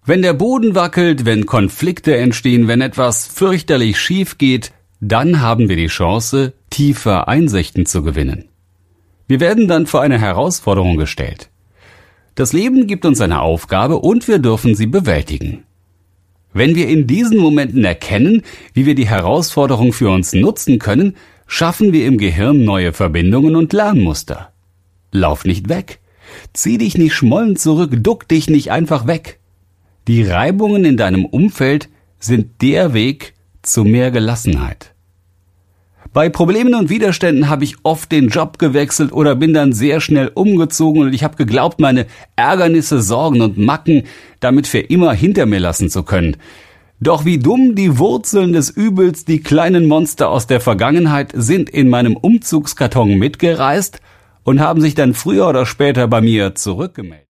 Wenn der Boden wackelt, wenn Konflikte entstehen, wenn etwas fürchterlich schief geht, dann haben wir die Chance, tiefer Einsichten zu gewinnen. Wir werden dann vor eine Herausforderung gestellt. Das Leben gibt uns eine Aufgabe und wir dürfen sie bewältigen. Wenn wir in diesen Momenten erkennen, wie wir die Herausforderung für uns nutzen können, schaffen wir im Gehirn neue Verbindungen und Lernmuster. Lauf nicht weg. Zieh dich nicht schmollend zurück, duck dich nicht einfach weg. Die Reibungen in deinem Umfeld sind der Weg zu mehr Gelassenheit. Bei Problemen und Widerständen habe ich oft den Job gewechselt oder bin dann sehr schnell umgezogen und ich habe geglaubt, meine Ärgernisse, Sorgen und Macken damit für immer hinter mir lassen zu können. Doch wie dumm, die Wurzeln des Übels, die kleinen Monster aus der Vergangenheit, sind in meinem Umzugskarton mitgereist und haben sich dann früher oder später bei mir zurückgemeldet.